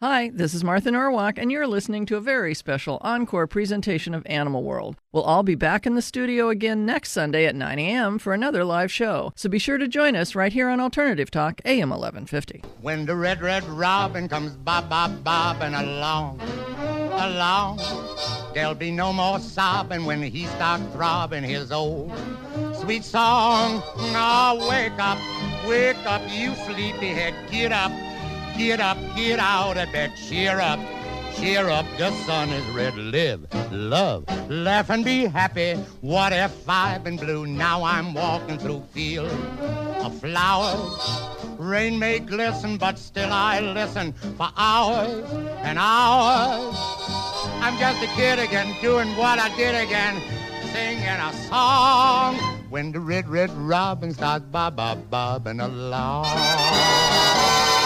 Hi, this is Martha Norwalk, and you're listening to a very special encore presentation of Animal World. We'll all be back in the studio again next Sunday at 9 a.m. for another live show, so be sure to join us right here on Alternative Talk, AM 1150. When the red, red robin comes bobbing along, along, there'll be no more sobbing when he starts throbbing his old sweet song. Now wake up, you sleepyhead, get up. Get up, get out of bed, cheer up, the sun is red. Live, love, laugh and be happy. What if I've been blue? Now I'm walking through fields of flowers. Rain may glisten, but still I listen for hours and hours. I'm just a kid again, doing what I did again, singing a song. When the red, red robin starts bobbing along.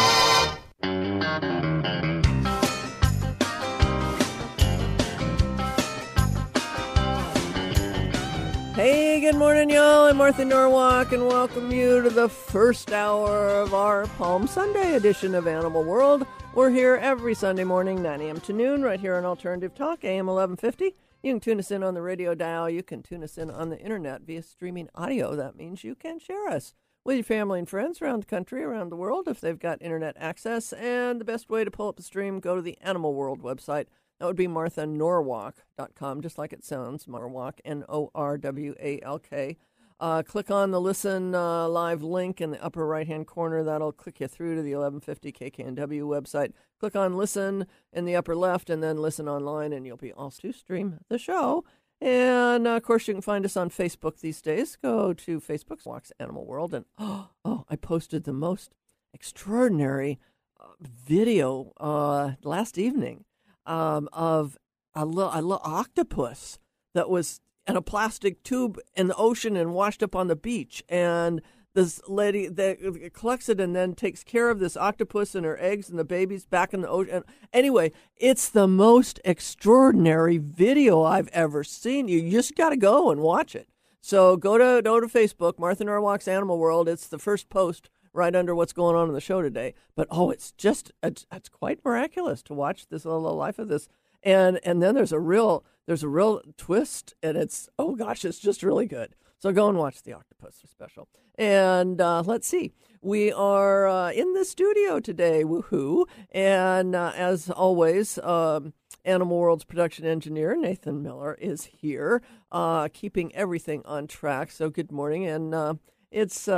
Hey, good morning, y'all. I'm Martha Norwalk, and welcome you to the first hour of our Palm Sunday edition of Animal World. We're here every Sunday morning, 9 a.m. to noon, right here on Alternative Talk, AM 1150. You can tune us in on the radio dial. You can tune us in on the internet via streaming audio. That means you can share us with your family and friends around the country, around the world, if they've got internet access. And the best way to pull up the stream, go to the Animal World website. That would be marthanorwalk.com, just like it sounds, Norwalk, Norwalk. Click on the Listen Live link in the upper right-hand corner. That'll click you through to the 1150 KKNW website. Click on Listen in the upper left, and then Listen Online, and you'll be all to stream the show. And, of course, you can find us on Facebook these days. Go to Facebook, Walks Animal World, and, I posted the most extraordinary video last evening. Of a little octopus that was in a plastic tube in the ocean and washed up on the beach. And this lady that collects it and then takes care of this octopus and her eggs and the babies back in the ocean. Anyway, it's the most extraordinary video I've ever seen. You just got to go and watch it. So go to Facebook, Martha Norwalk's Animal World. It's the first post right under what's going on in the show today. But, it's quite miraculous to watch this little life of this. And then there's a real twist, and it's just really good. So go and watch the Octopus special. And let's see. We are in the studio today, woohoo. And as always, Animal World's production engineer, Nathan Miller, is here, keeping everything on track. So good morning. And it's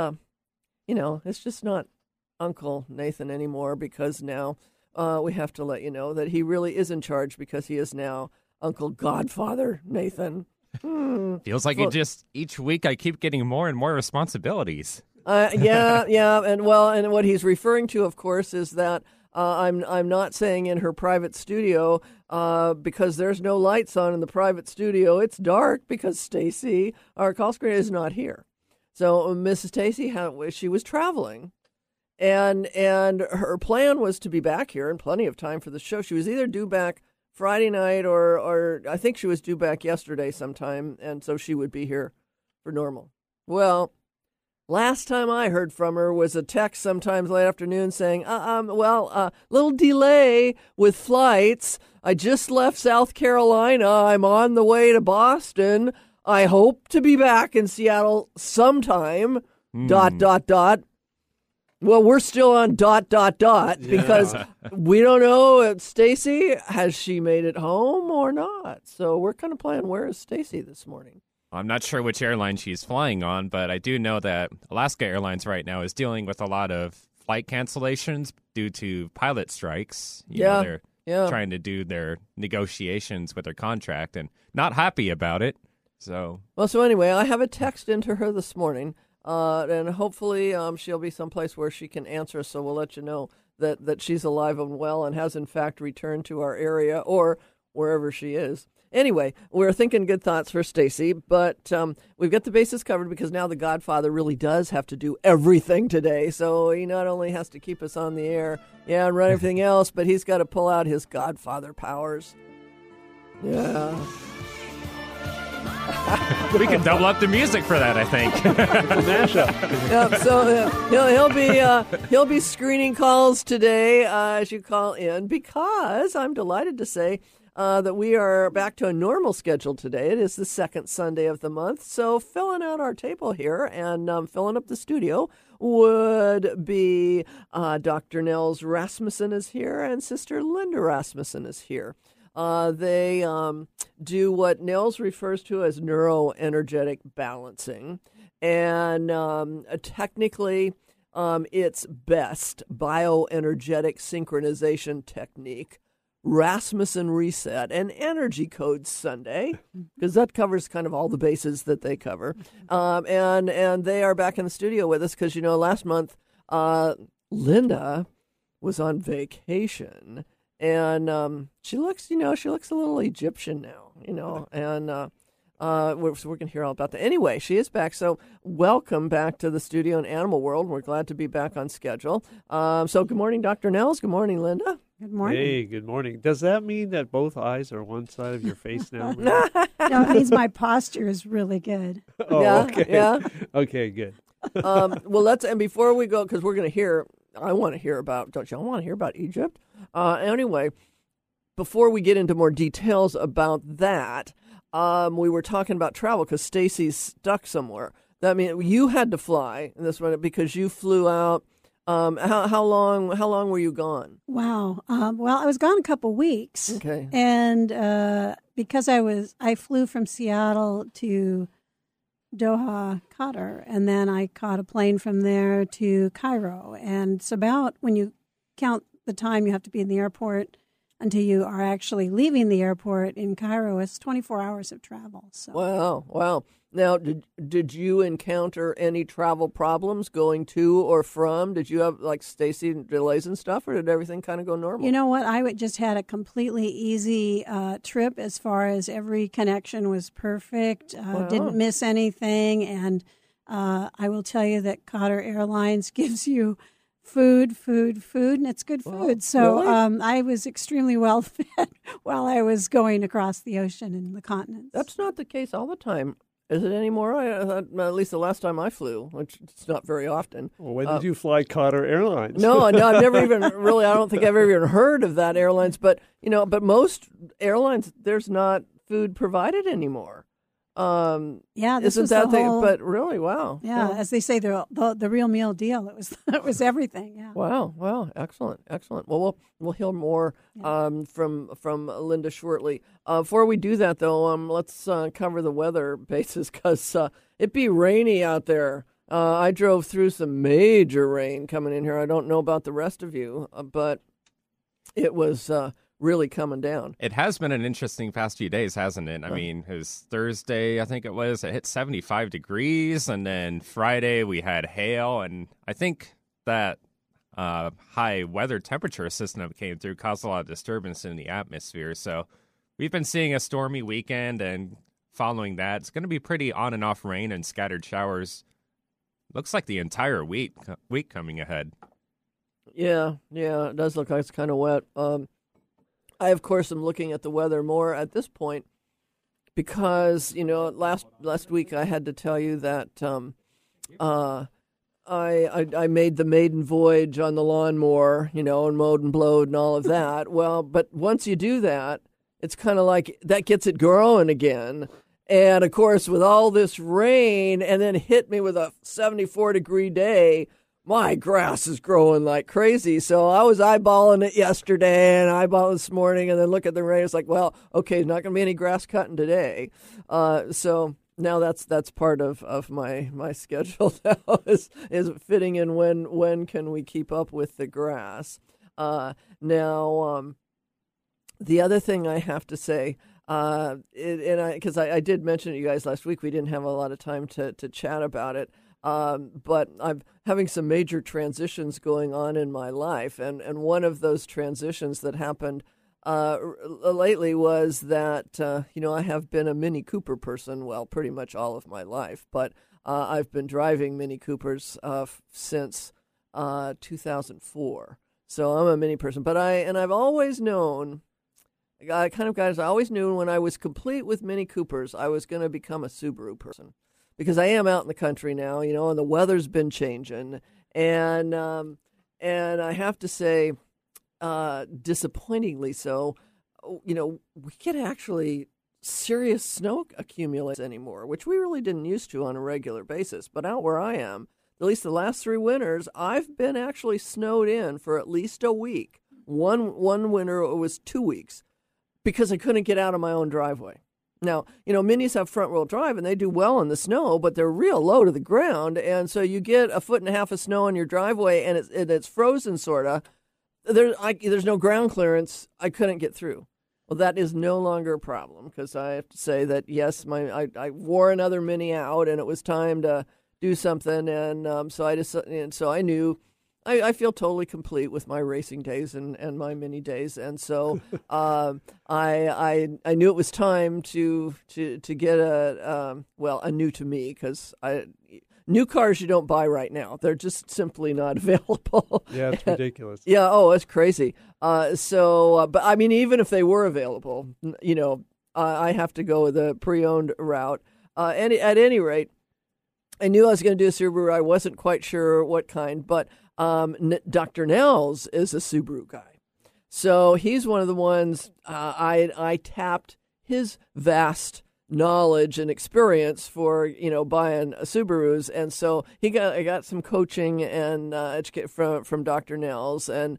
just not Uncle Nathan anymore, because now we have to let you know that he really is in charge, because he is now Uncle Godfather Nathan. Feels like each week I keep getting more and more responsibilities. Yeah, and what he's referring to, of course, is that I'm not saying in her private studio because there's no lights on in the private studio. It's dark because Stacy, our call screener, is not here. So Mrs. Stacy, she was traveling, and her plan was to be back here in plenty of time for the show. She was either due back Friday night or I think she was due back yesterday sometime, and so she would be here for normal. Well, last time I heard from her was a text sometimes late afternoon saying, little delay with flights. I just left South Carolina. I'm on the way to Boston. I hope to be back in Seattle sometime, ... Well, we're still on ... because we don't know, Stacy, has she made it home or not? So we're kind of playing, where is Stacy this morning? I'm not sure which airline she's flying on, but I do know that Alaska Airlines right now is dealing with a lot of flight cancellations due to pilot strikes. They're trying to do their negotiations with their contract and not happy about it. So anyway, I have a text into her this morning, and hopefully she'll be someplace where she can answer, so we'll let you know that she's alive and well and has, in fact, returned to our area or wherever she is. Anyway, we're thinking good thoughts for Stacy, but we've got the bases covered, because now the Godfather really does have to do everything today. So he not only has to keep us on the air, and run everything else, but he's got to pull out his Godfather powers. Yeah. We can double up the music for that, I think. Yep, so he'll be screening calls today as you call in, because I'm delighted to say that we are back to a normal schedule today. It is the second Sunday of the month, so filling out our table here and filling up the studio would be Dr. Nels Rasmussen is here and Sister Linda Rasmussen is here. They do what Nels refers to as neuroenergetic balancing, and technically it's BEST, bioenergetic synchronization technique, Rasmussen Reset, and Energy Code Sunday, because that covers kind of all the bases that they cover. And they are back in the studio with us because, last month Linda was on vacation. And she looks a little Egyptian now, and we're going to hear all about that. Anyway, she is back, so welcome back to the studio in Animal World. We're glad to be back on schedule. So good morning, Dr. Nels. Good morning, Linda. Good morning. Hey, good morning. Does that mean that both eyes are one side of your face now? No, it means my posture is really good. Oh, yeah, okay. Yeah. Okay, good. Well, and before we go, because we're going to hear, I want to hear about, don't y'all want to hear about Egypt? Anyway, before we get into more details about that, we were talking about travel because Stacy's stuck somewhere. That means you had to fly in this one because you flew out. How long were you gone? Wow. Well, I was gone a couple weeks. Okay. And because I flew from Seattle to Doha, Qatar, and then I caught a plane from there to Cairo. And it's about, when you count the time you have to be in the airport until you are actually leaving the airport in Cairo, it's 24 hours of travel. So. Wow. Now, did you encounter any travel problems going to or from? Did you have, like, Stacy, delays and stuff, or did everything kind of go normal? You know what? I just had a completely easy trip as far as every connection was perfect. Wow. Didn't miss anything. And I will tell you that Qatar Airlines gives you food, and it's good food. Wow. So Really? I was extremely well fed while I was going across the ocean and the continents. That's not the case all the time. Is it anymore? I thought, at least the last time I flew, which it's not very often. Well, when did you fly Qatar Airlines? No, I've never even really, I don't think I've ever even heard of that airlines. But, but most airlines, there's not food provided anymore. Yeah, this isn't was that the whole, but really, wow. Yeah, wow. As they say, the real meal deal. It was everything. Yeah. Wow, excellent. Well, we'll hear more from Linda shortly. Before we do that, though, let's cover the weather basis because it be rainy out there. I drove through some major rain coming in here. I don't know about the rest of you, but it was really coming down. It has been an interesting past few days, hasn't it? I mean, it was Thursday, I think it was. It hit 75 degrees, and then Friday we had hail, and I think that high weather temperature system that came through caused a lot of disturbance in the atmosphere. So we've been seeing a stormy weekend, and following that, it's going to be pretty on and off rain and scattered showers. Looks like the entire week coming ahead. Yeah, it does look like it's kind of wet. I, of course, am looking at the weather more at this point because, last week I had to tell you that I made the maiden voyage on the lawnmower, and mowed and blowed and all of that. Well, but once you do that, it's kind of like that gets it growing again. And, of course, with all this rain and then hit me with a 74-degree day, my grass is growing like crazy. So I was eyeballing it yesterday and eyeballing this morning and then look at the rain. It's like, well, okay, there's not going to be any grass cutting today. So now that's part of my schedule now is fitting in when can we keep up with the grass. Now, the other thing I have to say, because I did mention to you guys last week, we didn't have a lot of time to chat about it. But I'm having some major transitions going on in my life. And one of those transitions that happened lately was that, I have been a Mini Cooper person, well, pretty much all of my life. But I've been driving Mini Coopers since 2004. So I'm a Mini person. But I've always known, kind of guys. I always knew when I was complete with Mini Coopers, I was going to become a Subaru person because I am out in the country now, and the weather's been changing, and I have to say, disappointingly so, we can actually serious snow accumulates anymore, which we really didn't used to on a regular basis. But out where I am, at least the last 3 winters, I've been actually snowed in for at least a week. One winter it was 2 weeks because I couldn't get out of my own driveway. Now, minis have front-wheel drive, and they do well in the snow, but they're real low to the ground, and so you get 1.5 feet of snow in your driveway, and it's frozen, sort of. There's no ground clearance. I couldn't get through. Well, that is no longer a problem because I have to say that, yes, I wore another Mini out, and it was time to do something, and so I knew I feel totally complete with my racing days and my Mini days, and so I knew it was time to get a new to me because new cars you don't buy right now. They're just simply not available. Yeah, it's ridiculous. Yeah, it's crazy. But I mean, even if they were available, I have to go with a pre-owned route. At any rate, I knew I was going to do a Subaru. I wasn't quite sure what kind, but Dr. Nels is a Subaru guy. So he's one of the ones I tapped his vast knowledge and experience for buying Subarus, and so I got some coaching and educate from Dr. Nels, and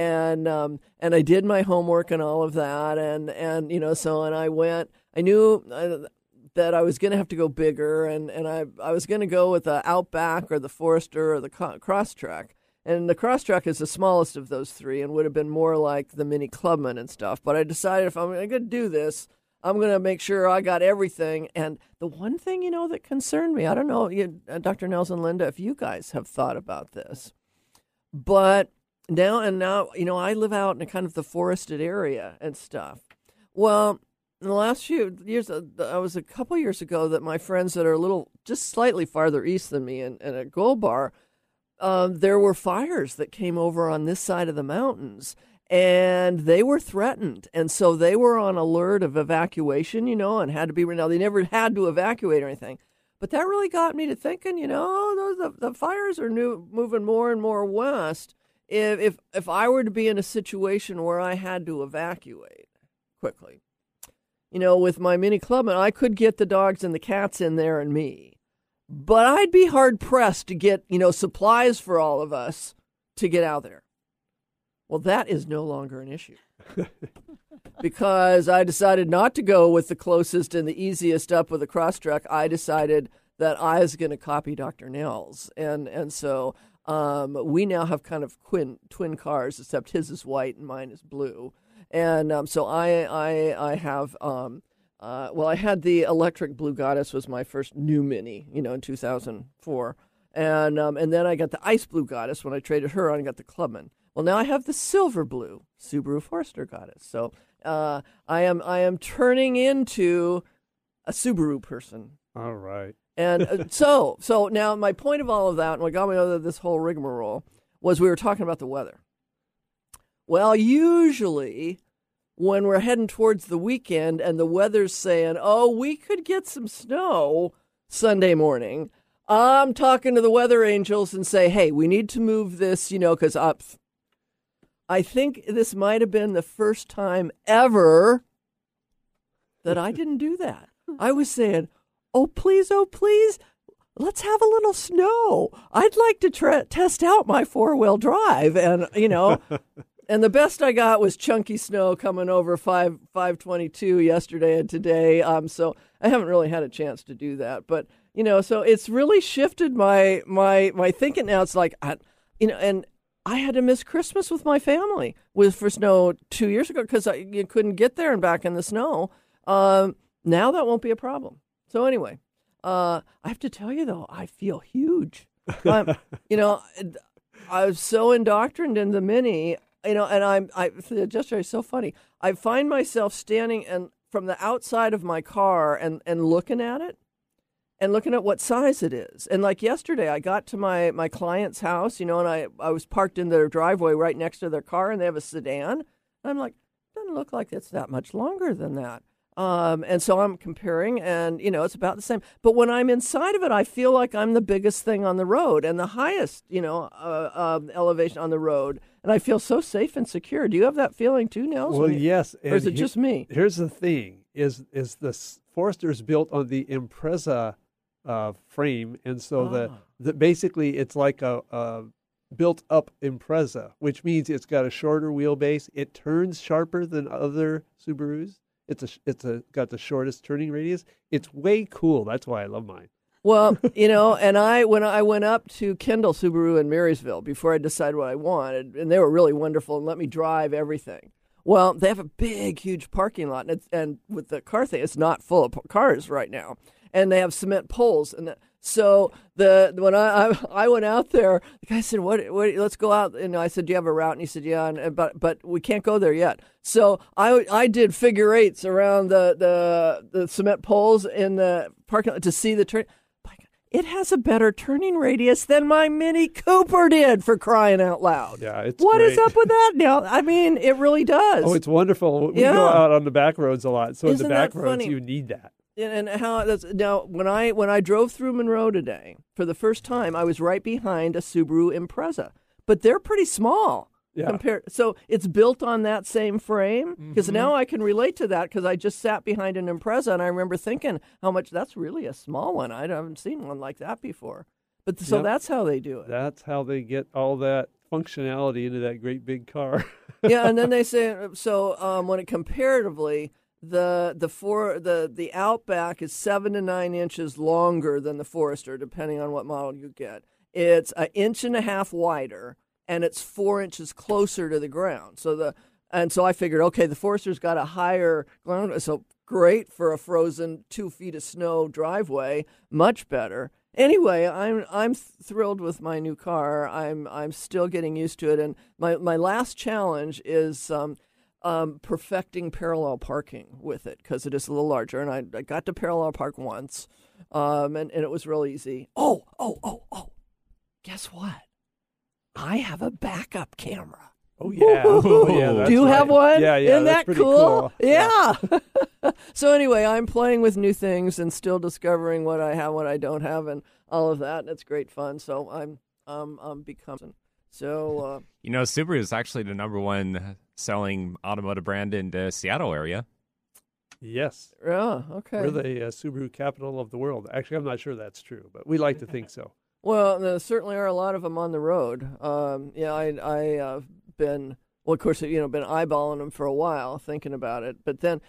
I did my homework and all of that, and I went. I knew that I was going to have to go bigger, and I was going to go with the Outback or the Forester or the Crosstrek. And the Crosstrek is the smallest of those 3 and would have been more like the Mini Clubman and stuff. But I decided if I'm going to do this, I'm going to make sure I got everything. And the one thing, that concerned me, I don't know, Dr. Nels and Linda, if you guys have thought about this. But now, I live out in a kind of the forested area and stuff. Well, in the last few years, I was a couple years ago that my friends that are just slightly farther east than me in a Gold Bar, there were fires that came over on this side of the mountains, and they were threatened. And so they were on alert of evacuation, and had to be. Now, they never had to evacuate or anything. But that really got me to thinking, the fires are moving more and more west. If I were to be in a situation where I had to evacuate quickly, with my Mini Clubman, I could get the dogs and the cats in there and me. But I'd be hard-pressed to get, supplies for all of us to get out there. Well, that is no longer an issue. Because I decided not to go with the closest and the easiest up with a Crosstrek. I decided that I was going to copy Dr. Nels. And so we now have kind of twin cars, except his is white and mine is blue. And so I have... I had the electric Blue Goddess was my first new Mini, in 2004. And then I got the ice Blue Goddess when I traded her on and got the Clubman. Well, now I have the silver blue Subaru Forester Goddess. So I am turning into a Subaru person. All right. And so now my point of all of that, and what got me out of this whole rigmarole, was we were talking about the weather. Well, usually when we're heading towards the weekend and the weather's saying, we could get some snow Sunday morning, I'm talking to the weather angels and say, hey, we need to move this, because I think this might have been the first time ever that I didn't do that. I was saying, oh, please, let's have a little snow. I'd like to test out my 4-wheel drive. And, and the best I got was chunky snow coming over 522 yesterday and today. So I haven't really had a chance to do that. But, so it's really shifted my thinking now. It's like, and I had to miss Christmas with my family for snow 2 years ago because you couldn't get there and back in the snow. Now that won't be a problem. So anyway, I have to tell you, though, I feel huge. I was so indoctrined in the Mini. And it's so funny. I find myself standing and from the outside of my car and looking at it and looking at what size it is. And like yesterday, I got to my client's house, and I was parked in their driveway right next to their car, and they have a sedan. And I'm like, doesn't doesn't look like it's that much longer than that. And so I'm comparing, and, it's about the same. But when I'm inside of it, I feel like I'm the biggest thing on the road and the highest, elevation on the road. And I feel so safe and secure. Do you have that feeling too, Nels? Well, yes. Or is it just me? Here's the thing, is the Forester's built on the Impreza frame. And so basically it's like a built-up Impreza, which means it's got a shorter wheelbase. It turns sharper than other Subarus. It's got the shortest turning radius. It's way cool. That's why I love mine. Well, and when I went up to Kendall Subaru in Marysville before I decided what I wanted, and they were really wonderful and let me drive everything. Well, they have a big, huge parking lot, and with the car thing, it's not full of cars right now, and they have cement poles, and so when I went out there, the guy said, "What? Let's go out." And I said, "Do you have a route?" And he said, "Yeah." But we can't go there yet. So I did figure eights around the cement poles in the parking lot to see the turn. It has a better turning radius than my Mini Cooper did, for crying out loud. Yeah, it's What great. is up with that now? I mean, it really does. Oh, it's wonderful. We go out on the back roads a lot, so Isn't in the back that roads funny? you need that. And how that's now when I drove through Monroe today for the first time, I was right behind a Subaru Impreza, but they're pretty small compared. So it's built on that same frame, because now I can relate to that, because I just sat behind an Impreza and I remember thinking how much that's really a small one. I haven't seen one like that before. But so that's how they do it. That's how they get all that functionality into that great big car. Yeah, and then they say when it comparatively. The Outback is 7 to 9 inches longer than the Forester, depending on what model you get. It's 1.5 inches wider, and it's 4 inches closer to the ground. So I figured, okay, the Forester's got a higher ground, so great for a frozen 2 feet of snow driveway, much better. Anyway, I'm thrilled with my new car. I'm still getting used to it, and my last challenge is perfecting parallel parking with it, because it is a little larger, and I got to parallel park once, and it was real easy. Oh! Guess what? I have a backup camera. Oh yeah! Do you have one? Yeah. Isn't that pretty cool? Yeah. So anyway, I'm playing with new things and still discovering what I have, what I don't have, and all of that. And it's great fun. So I'm becoming. So Subaru is actually the number one selling automotive brand in the Seattle area. Yes. Yeah. Okay. We're the Subaru capital of the world. Actually, I'm not sure that's true, but we like to think so. Well, there certainly are a lot of them on the road. I've been, of course, been eyeballing them for a while, thinking about it. But then,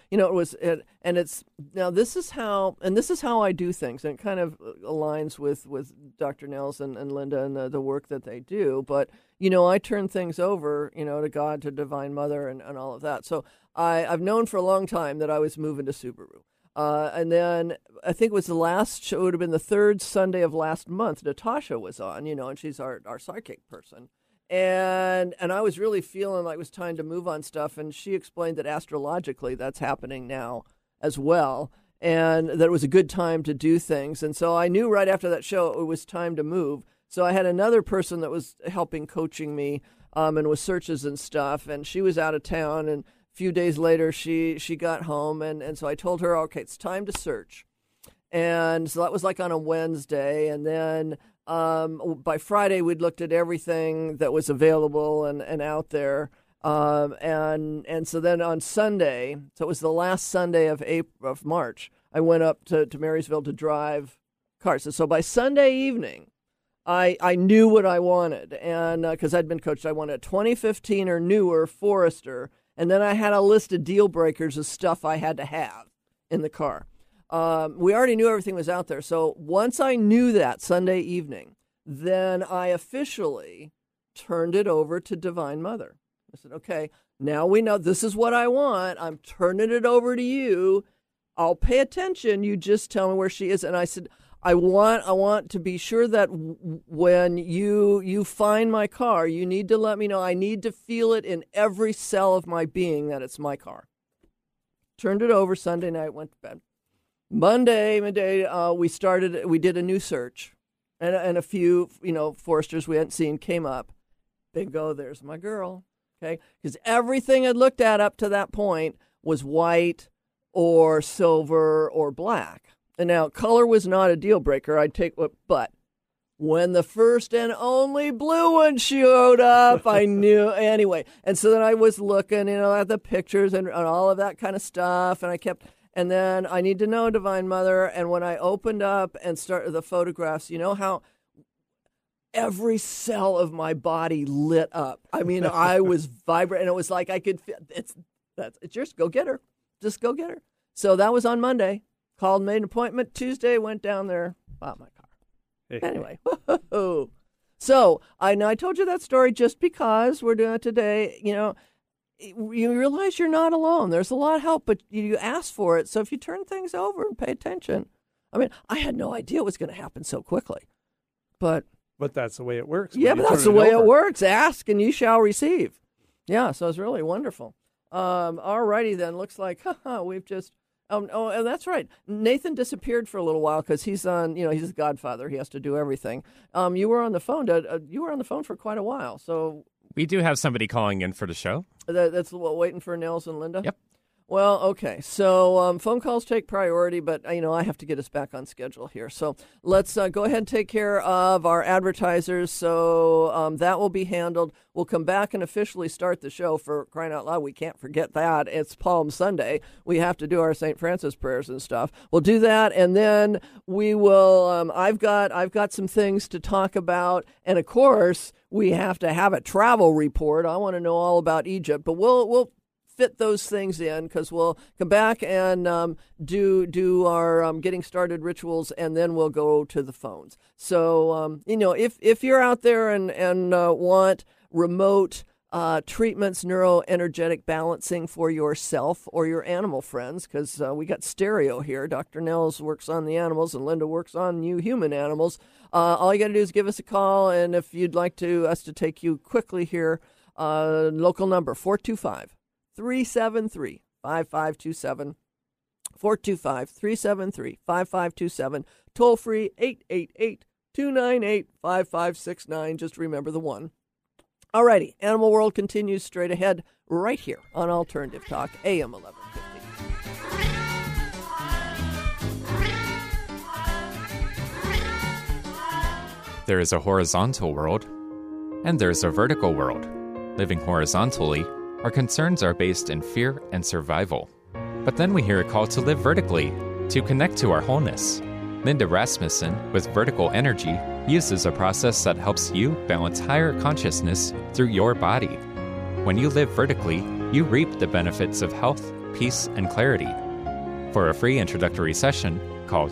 this is how I do things, and it kind of aligns with Dr. Nels and Linda and the work that they do. But, I turn things over, to God, to Divine Mother, and all of that. So I've known for a long time that I was moving to Subaru. And then I think it was the last show, it would have been the third Sunday of last month, Natasha was on, and she's our psychic person. And I was really feeling like it was time to move on stuff. And she explained that astrologically that's happening now as well, and that it was a good time to do things. And so I knew right after that show it was time to move. So I had another person that was helping coaching me and with searches and stuff. And she was out of town, and few days later, she got home, and so I told her, okay, it's time to search. And so that was like on a Wednesday, and then by Friday, we'd looked at everything that was available and out there. And so then on Sunday, so it was the last Sunday of March, I went up to Marysville to drive cars. So by Sunday evening, I knew what I wanted, and because I'd been coached, I wanted a 2015 or newer Forester. And then I had a list of deal breakers of stuff I had to have in the car. We already knew everything was out there. So once I knew that Sunday evening, then I officially turned it over to Divine Mother. I said, okay, now we know this is what I want. I'm turning it over to you. I'll pay attention. You just tell me where she is. And I said, I want to be sure that when you find my car, you need to let me know. I need to feel it in every cell of my being that it's my car. Turned it over Sunday night, went to bed. Monday, midday, we did a new search, and a few, Foresters we hadn't seen came up. Bingo, there's my girl. Okay, because everything I'd looked at up to that point was white or silver or black. And now color was not a deal breaker. I'd take what, but when the first and only blue one showed up, I knew anyway. And so then I was looking, at the pictures and all of that kind of stuff. And then I need to know, Divine Mother. And when I opened up and started the photographs, you know how every cell of my body lit up. I mean, I was vibrant, and it was like I could feel it's yours. Go get her. Just go get her. So that was on Monday. Called, made an appointment. Tuesday, went down there, bought my car. Anyway, so I told you that story just because we're doing it today. You realize you're not alone. There's a lot of help, but you ask for it. So if you turn things over and pay attention, I mean, I had no idea it was going to happen so quickly, but that's the way it works. Yeah, but that's the way it works. Ask and you shall receive. Yeah, so it's really wonderful. All righty then. Looks like we've just. And that's right. Nathan disappeared for a little while because he's on. He's the godfather. He has to do everything. You were on the phone. You were on the phone for quite a while. So we do have somebody calling in for the show. That's waiting for Nels and Linda. Yep. Well, okay. So phone calls take priority, but I have to get us back on schedule here. So let's go ahead and take care of our advertisers. So that will be handled. We'll come back and officially start the show. For crying out loud, we can't forget that. It's Palm Sunday. We have to do our St. Francis prayers and stuff. We'll do that, and then we will. I've got some things to talk about, and of course we have to have a travel report. I want to know all about Egypt, but we'll fit those things in because we'll come back and do our getting started rituals, and then we'll go to the phones. So if you're out there and want remote treatments, neuroenergetic balancing for yourself or your animal friends, because we got stereo here. Dr. Nels works on the animals and Linda works on you human animals. All you got to do is give us a call, and if you'd like us to take you quickly here, local number 425-373-5527, 425-373-5527, toll free 888-298-5569. Just remember the one. Alrighty, Animal World continues straight ahead right here on Alternative Talk, AM 1150. There is a horizontal world, and there's a vertical world. Living horizontally, our concerns are based in fear and survival. But then we hear a call to live vertically, to connect to our wholeness. Linda Rasmussen, with Vertical Energy, uses a process that helps you balance higher consciousness through your body. When you live vertically, you reap the benefits of health, peace, and clarity. For a free introductory session, call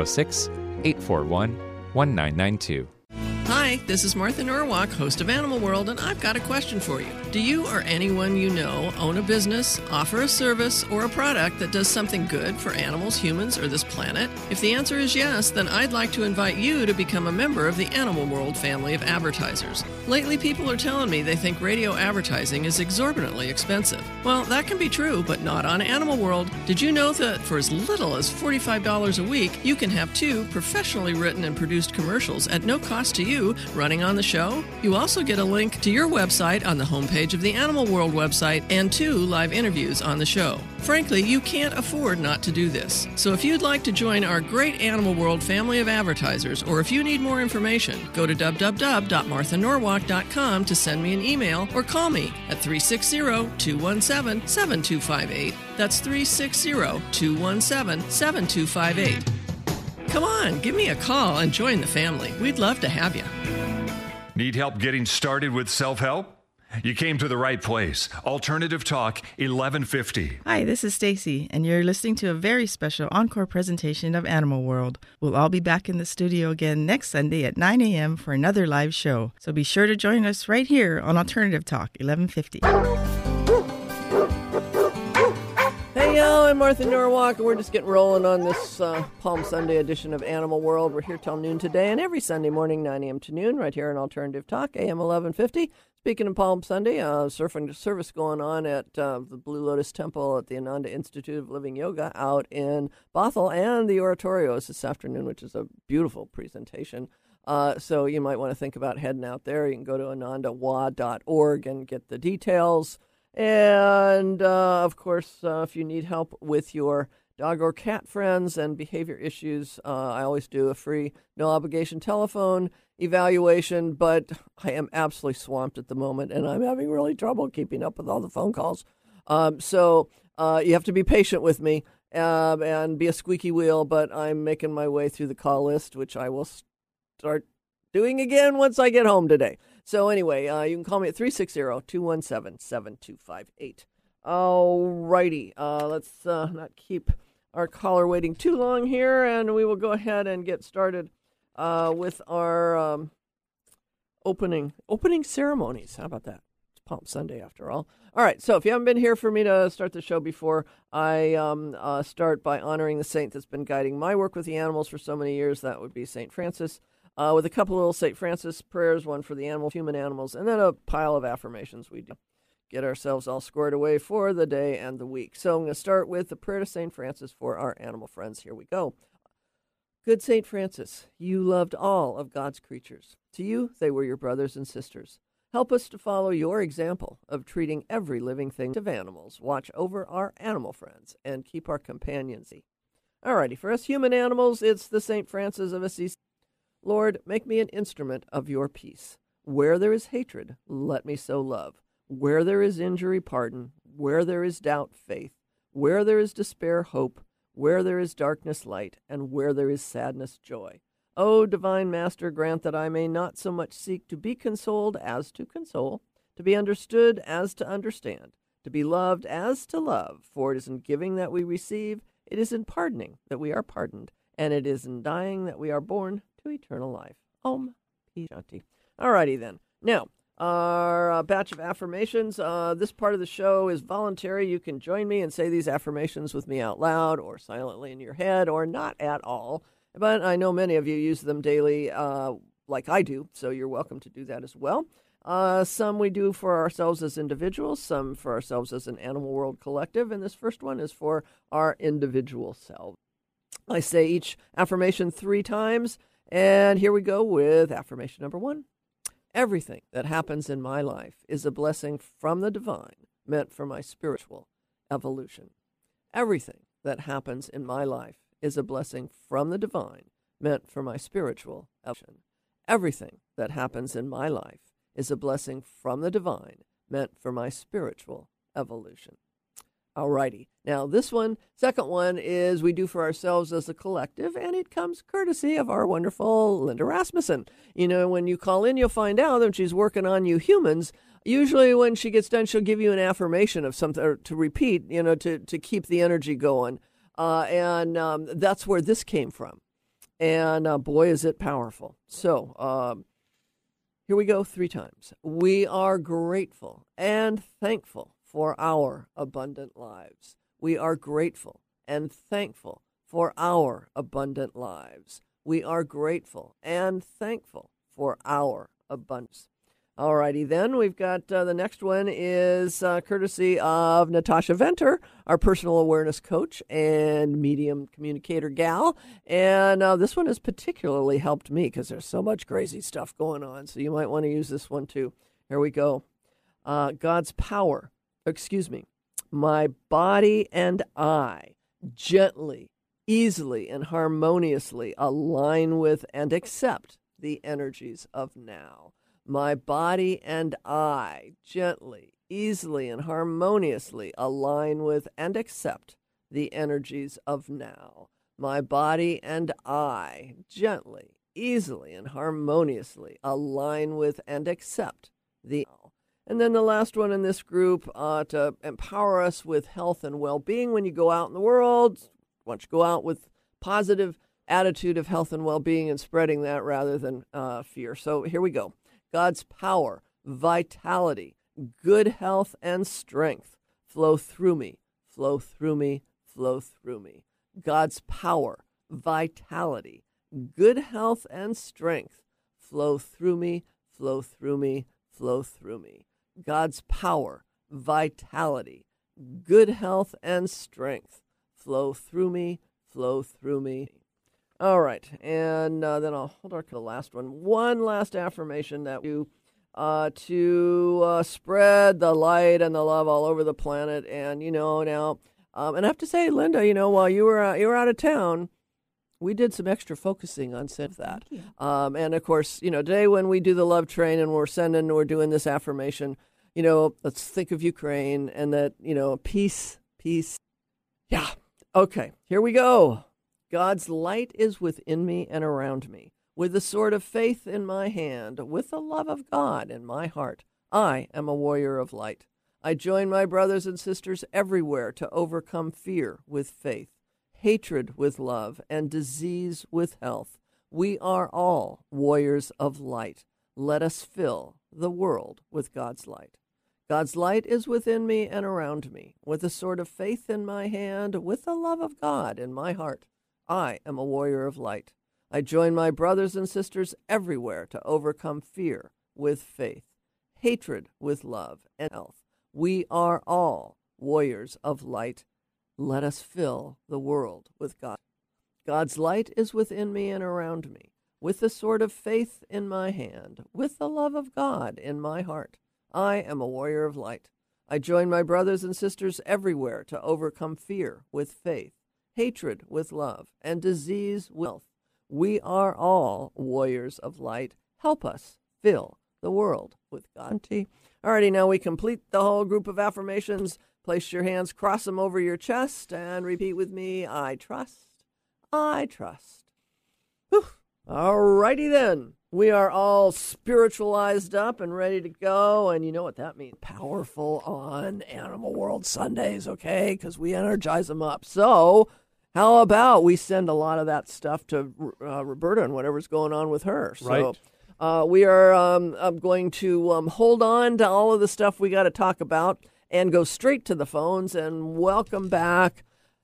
206-841-1992. Hi, this is Martha Norwalk, host of Animal World, and I've got a question for you. Do you or anyone you know own a business, offer a service, or a product that does something good for animals, humans, or this planet? If the answer is yes, then I'd like to invite you to become a member of the Animal World family of advertisers. Lately, people are telling me they think radio advertising is exorbitantly expensive. Well, that can be true, but not on Animal World. Did you know that for as little as $45 a week, you can have 2 professionally written and produced commercials at no cost to you running on the show? You also get a link to your website on the homepage of the Animal World website and 2 live interviews on the show. Frankly, you can't afford not to do this. So if you'd like to join our great Animal World family of advertisers, or if you need more information, go to www.marthanorwalk.com to send me an email or call me at 360-217-7258. That's 360-217-7258. Come on, give me a call and join the family. We'd love to have you. Need help getting started with self-help? You came to the right place. Alternative Talk 1150. Hi, this is Stacy, and you're listening to a very special encore presentation of Animal World. We'll all be back in the studio again next Sunday at 9 a.m. for another live show. So be sure to join us right here on Alternative Talk 1150. Hey, y'all, I'm Martha Norwalk, and we're just getting rolling on this Palm Sunday edition of Animal World. We're here till noon today, and every Sunday morning, 9 a.m. to noon, right here on Alternative Talk, AM 1150. Speaking of Palm Sunday, surfing service going on at the Blue Lotus Temple at the Ananda Institute of Living Yoga out in Bothell, and the Oratorios this afternoon, which is a beautiful presentation. So you might want to think about heading out there. You can go to anandawa.org and get the details. And, of course, if you need help with your dog or cat friends and behavior issues, I always do a free, no-obligation telephone evaluation, but I am absolutely swamped at the moment, and I'm having really trouble keeping up with all the phone calls. So you have to be patient with me and be a squeaky wheel, but I'm making my way through the call list, which I will start doing again once I get home today. So anyway, you can call me at 360-217-7258. All righty. Let's not keep our caller waiting too long here, and we will go ahead and get started with our opening ceremonies. How about that? It's Palm Sunday after all. All right, so if you haven't been here for me to start the show before, I start by honoring the saint that's been guiding my work with the animals for so many years. That would be St. Francis, with a couple little St. Francis prayers, one for the animals, human animals, and then a pile of affirmations we do. Get ourselves all squared away for the day and the week. So I'm going to start with the prayer to St. Francis for our animal friends. Here we go. Good St. Francis, you loved all of God's creatures. To you, they were your brothers and sisters. Help us to follow your example of treating every living thing of animals. Watch over our animal friends and keep our companions. All righty, for us human animals, it's the St. Francis of Assisi. Lord, make me an instrument of your peace. Where there is hatred, let me sow love. Where there is injury, pardon. Where there is doubt, faith. Where there is despair, hope. Where there is darkness, light. And where there is sadness, joy. O divine Master, grant that I may not so much seek to be consoled as to console, to be understood as to understand, to be loved as to love. For it is in giving that we receive, it is in pardoning that we are pardoned, and it is in dying that we are born to eternal life. Om Pi Shanti. All righty then. Now, our batch of affirmations. This part of the show is voluntary. You can join me and say these affirmations with me out loud or silently in your head or not at all. But I know many of you use them daily like I do, so you're welcome to do that as well. Some we do for ourselves as individuals, some for ourselves as an Animal World collective, and this first one is for our individual selves. I say each affirmation 3 times, and here we go with affirmation number 1. Everything that happens in my life is a blessing from the divine, meant for my spiritual evolution. Everything that happens in my life is a blessing from the divine, meant for my spiritual evolution. Everything that happens in my life is a blessing from the divine, meant for my spiritual evolution. Alrighty. Now, this one, second one, is we do for ourselves as a collective, and it comes courtesy of our wonderful Linda Rasmussen. You know, when you call in, you'll find out that she's working on you humans. Usually when she gets done, she'll give you an affirmation of something or to repeat, you know, to keep the energy going. And that's where this came from. And boy, is it powerful. So here we go 3 times. We are grateful and thankful for our abundant lives. We are grateful and thankful for our abundant lives. We are grateful and thankful for our abundance. All righty, then we've got the next one is courtesy of Natasha Venter, our personal awareness coach and medium communicator gal. And this one has particularly helped me because there's so much crazy stuff going on. So you might want to use this one too. Here we go. God's power. My body and I gently, easily, and harmoniously align with and accept the energies of now. My body and I gently, easily, and harmoniously align with and accept the energies of now. My body and I gently, easily, and harmoniously align with and accept the now. And then the last one in this group, to empower us with health and well-being when you go out in the world. Why don't you go out with positive attitude of health and well-being and spreading that rather than fear. So here we go. God's power, vitality, good health, and strength flow through me, flow through me, flow through me. God's power, vitality, good health, and strength flow through me, flow through me, flow through me. God's power, vitality, good health, and strength flow through me, flow through me. All right. And then I'll hold on to the last one. One last affirmation that you to spread the light and the love all over the planet. And, now, and I have to say, Linda, while you were out of town, we did some extra focusing on that. And of course, today when we do the love train and we're doing this affirmation, let's think of Ukraine and that, peace. Yeah. Okay, here we go. God's light is within me and around me. With the sword of faith in my hand, with the love of God in my heart, I am a warrior of light. I join my brothers and sisters everywhere to overcome fear with faith, hatred with love, and disease with health. We are all warriors of light. Let us fill the world with God's light. God's light is within me and around me. With the sword of faith in my hand, with the love of God in my heart, I am a warrior of light. I join my brothers and sisters everywhere to overcome fear with faith, hatred with love, and health. We are all warriors of light. Let us fill the world with God. God's light is within me and around me. With the sword of faith in my hand, with the love of God in my heart, I am a warrior of light. I join my brothers and sisters everywhere to overcome fear with faith, hatred with love, and disease with health. We are all warriors of light. Help us fill the world with God. Alrighty, now we complete the whole group of affirmations. Place your hands, cross them over your chest, and repeat with me, I trust, I trust. Whew. Alrighty then. We are all spiritualized up and ready to go, and you know what that means. Powerful on Animal World Sundays, okay? Because we energize them up. So how about we send a lot of that stuff to Roberta and whatever's going on with her. So we are going to hold on to all of the stuff we got to talk about and go straight to the phones and welcome back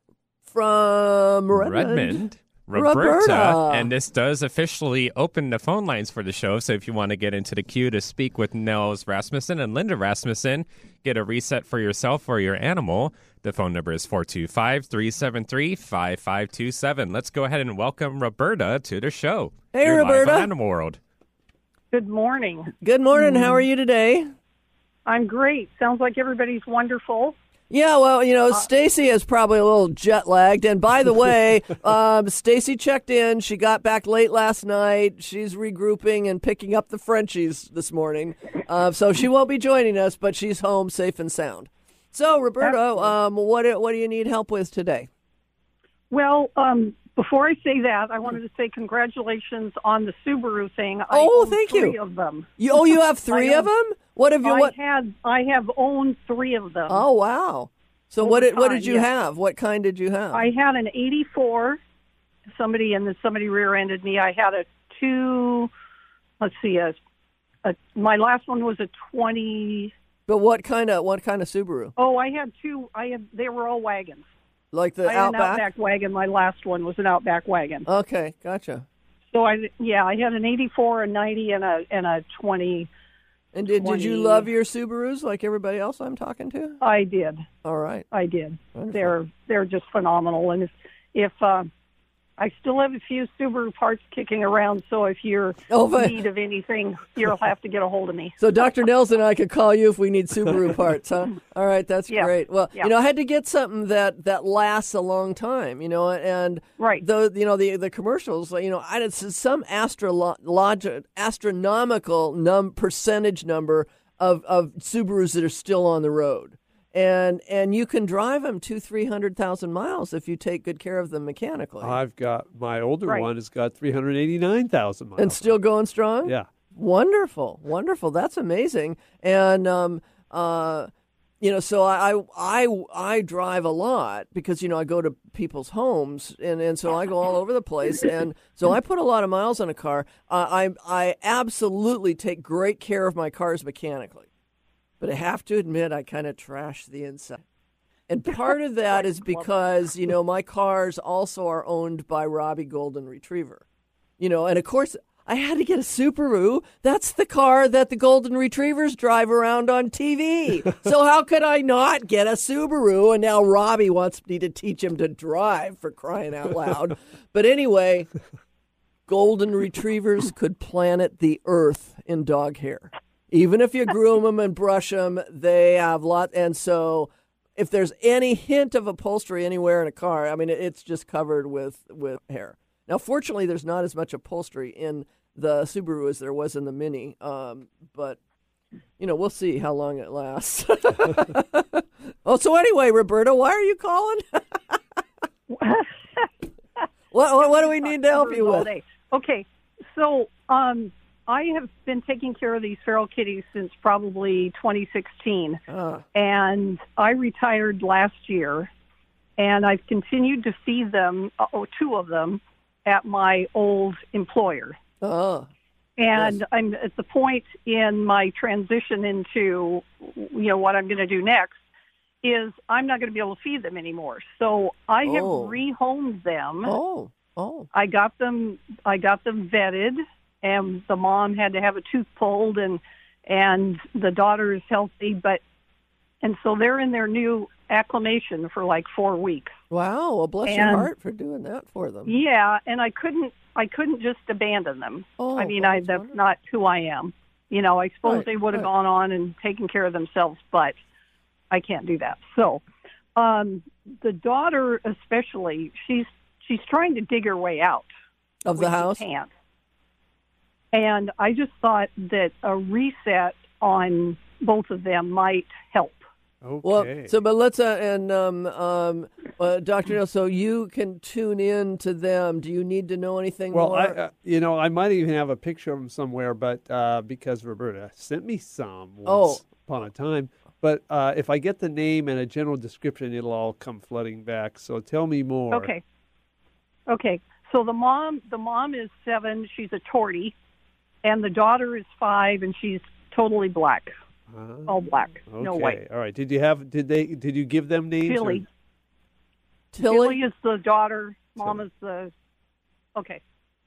from Redmond. Roberta. And this does officially open the phone lines for the show. So if you want to get into the queue to speak with Nels Rasmussen and Linda Rasmussen, get a reset for yourself or your animal, the phone number is 425-373-5527. Let's go ahead and welcome Roberta to the show. Hey, You're Roberta. Live on Animal World. Good morning. Good morning. How are you today? I'm great. Sounds like everybody's wonderful. Yeah, well, Stacy is probably a little jet lagged. And by the way, Stacy checked in. She got back late last night. She's regrouping and picking up the Frenchies this morning. So she won't be joining us, but she's home safe and sound. So, Roberta, what do you need help with today? Well, before I say that, I wanted to say congratulations on the Subaru thing. Thank you. 3 of them. You have 3 of them? What have you? I have owned 3 of them. Oh wow! So what did you have? What kind did you have? I had an '84. Somebody rear-ended me. I had a 2. Let's see. My last one was a 20. But what kind of Subaru? Oh, I had 2. They were all wagons. Like the I had an Outback wagon. My last one was an Outback wagon. Okay, gotcha. So I had an 84, a 90, and a 20. And did you love your Subarus like everybody else I'm talking to? I did. All right. I did. Wonderful. They're just phenomenal. And if I still have a few Subaru parts kicking around, so if you're in need of anything, you'll have to get a hold of me. So Dr. Nelson and I could call you if we need Subaru parts, huh? All right, that's great. Well, I had to get something that lasts a long time, and right. The commercials, I had some astronomical percentage number of Subarus that are still on the road. And you can drive them 200,000-300,000 miles if you take good care of them mechanically. I've got my older one has got 389,000 miles. And still going strong? Yeah. Wonderful. That's amazing. And so I drive a lot because I go to people's homes and so I go all over the place, and so I put a lot of miles on a car. I absolutely take great care of my cars mechanically. But I have to admit, I kind of trash the inside. And part of that is because, my cars also are owned by Robbie Golden Retriever. And of course, I had to get a Subaru. That's the car that the Golden Retrievers drive around on TV. So how could I not get a Subaru? And now Robbie wants me to teach him to drive, for crying out loud. But anyway, Golden Retrievers could planet the earth in dog hair. Even if you groom them and brush them, they have and so if there's any hint of upholstery anywhere in a car, I mean, it's just covered with hair. Now, fortunately, there's not as much upholstery in the Subaru as there was in the Mini, but, we'll see how long it lasts. So anyway, Roberta, why are you calling? What do we need to help you with? Okay, so I have been taking care of these feral kitties since probably 2016, and I retired last year, and I've continued to feed them, two of them, at my old employer. And yes. I'm at the point in my transition into, what I'm going to do next is I'm not going to be able to feed them anymore. So I have rehomed them. I got them vetted, and the mom had to have a tooth pulled, and the daughter is healthy, and so they're in their new acclimation for like 4 weeks. Wow, well, bless your heart for doing that for them. Yeah, and I couldn't just abandon them. That's not who I am. I suppose they would have gone on and taken care of themselves, but I can't do that. So, the daughter especially, she's trying to dig her way out of the house. She can't. And I just thought that a reset on both of them might help. Okay. Well, but let's Dr. Neal, so you can tune in to them. Do you need to know anything more? Well, I might even have a picture of them somewhere, but because Roberta sent me some once upon a time. But if I get the name and a general description, it'll all come flooding back. So tell me more. Okay. So the mom is 7. She's a tortie, and the daughter is 5, and she's totally black. All black, okay. No white. All right. Did you give them names? Tilly. Tilly is the daughter. Mom is the. Okay.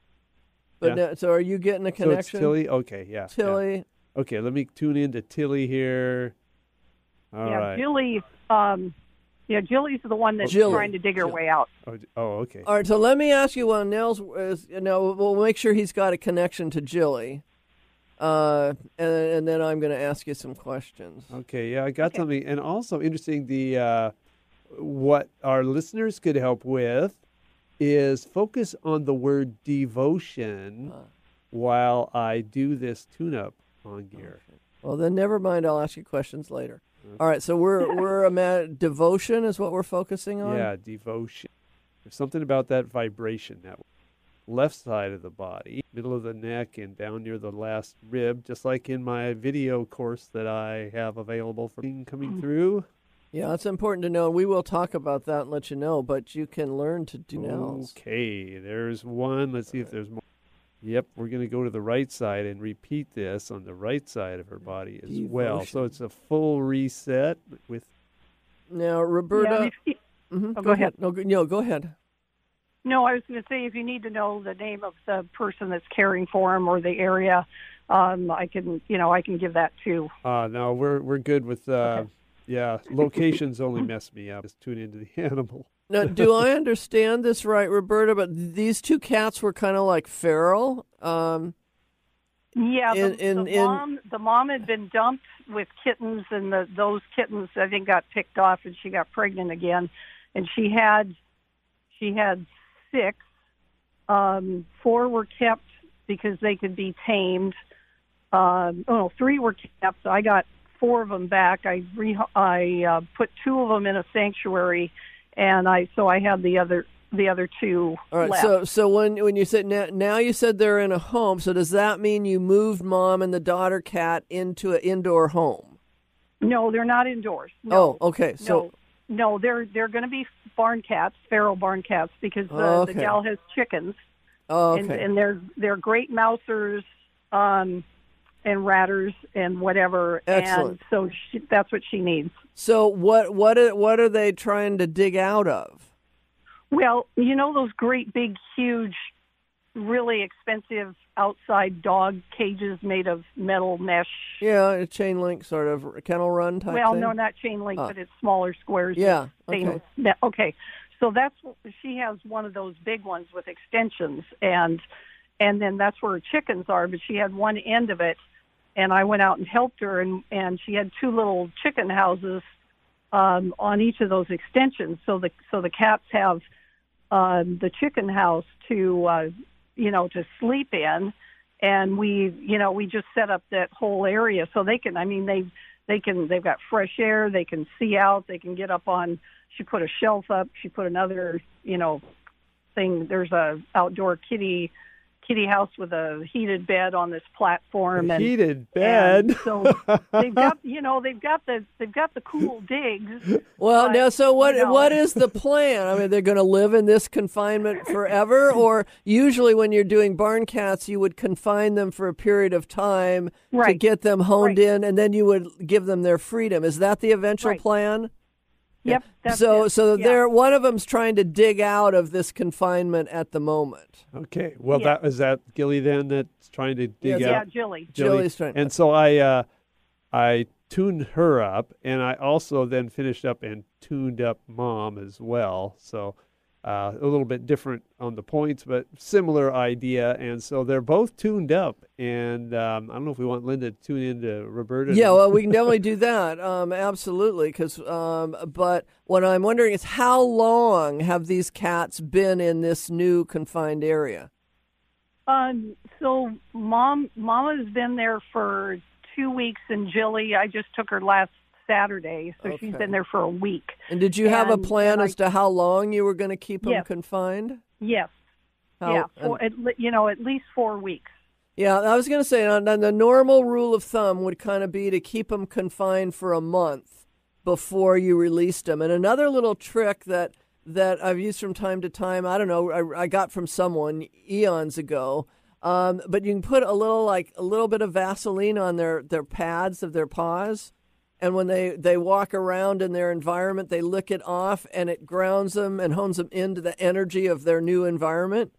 But so are you getting a connection? So it's Tilly. Okay. Yeah. Tilly. Yeah. Okay. Let me tune in to Tilly here. All right. Tilly. Jilly's the one that's trying to dig her way out. Oh, okay. All right. So let me ask you one. Nels is. We'll make sure he's got a connection to Jilly. And then I'm going to ask you some questions. Okay, yeah, I got something. And also interesting, what our listeners could help with is focus on the word devotion while I do this tune-up on gear. Okay. Well, then never mind. I'll ask you questions later. Okay. All right, so we're devotion is what we're focusing on? Yeah, devotion. There's something about that vibration, that left side of the body, middle of the neck, and down near the last rib, just like in my video course that I have available for coming through. Yeah, it's important to know. We will talk about that and let you know, but you can learn to do Nels. Okay, there's one. Let's see if there's more. Yep, we're going to go to the right side and repeat this on the right side of her body as well. So it's a full reset with. Now, Roberta. Yeah, go ahead. No, go ahead. No, I was going to say, if you need to know the name of the person that's caring for him or the area, I can give that too. No, we're good with. Locations only mess me up. Just tune into the animal. Now, do I understand this right, Roberta? But these two cats were kind of like feral. The mom had been dumped with kittens, and those kittens I think got picked off, and she got pregnant again, and she had 6. 4 were kept because they could be tamed. 3 were kept. So I got 4 of them back. I put 2 of them in a sanctuary, and I had the other 2 All right, left. So when you said now you said they're in a home, so does that mean you moved mom and the daughter cat into an indoor home? No, they're not indoors. No. Oh, okay. So no, they're going to be barn cats, feral barn cats, because the gal has chickens. Oh, okay. And they're great mousers, and ratters and whatever. Excellent. And so that's what she needs. So what are they trying to dig out of? Well, those great big huge really expensive outside dog cages made of metal mesh. Yeah, a chain link sort of kennel run type Well, thing? no, not chain link, but it's smaller squares. Yeah, okay. Okay, so she has one of those big ones with extensions, and then that's where her chickens are, but she had one end of it, and I went out and helped her, and she had two little chicken houses on each of those extensions. So the cats have the chicken house to sleep in, and we just set up that whole area so they can. I mean, they've got fresh air. They can see out. They can get up on. She put a shelf up. She put another thing. There's a outdoor kitty house with a heated bed on this platform. Heated bed. And so they've got the cool digs. Well, now, so what is the plan? I mean, they're going to live in this confinement forever, or usually when you're doing barn cats, you would confine them for a period of time to get them honed in, and then you would give them their freedom. Is that the eventual plan? Yep. So they're one of them's trying to dig out of this confinement at the moment. Okay. Well, is that Gilly then that's trying to dig out? Yeah, Jilly. Jilly's trying. And so I tuned her up, and I also then finished up and tuned up Mom as well. So a little bit different on the points, but similar idea. And so they're both tuned up. And I don't know if we want Linda to tune into Roberta. Yeah, well, we can definitely do that. Absolutely. But what I'm wondering is how long have these cats been in this new confined area? So Mama's been there for 2 weeks, and Jilly, I just took her last Saturday, so she's been there for a week. And did you have a plan as to how long you were going to keep them confined? Yes. At least 4 weeks. Yeah, I was going to say, the normal rule of thumb would kind of be to keep them confined for a month before you released them. And another little trick that I've used from time to time, I don't know, I got from someone eons ago, but you can put a little bit of Vaseline on their pads of their paws. And when they walk around in their environment, they lick it off, and it grounds them and hones them into the energy of their new environment.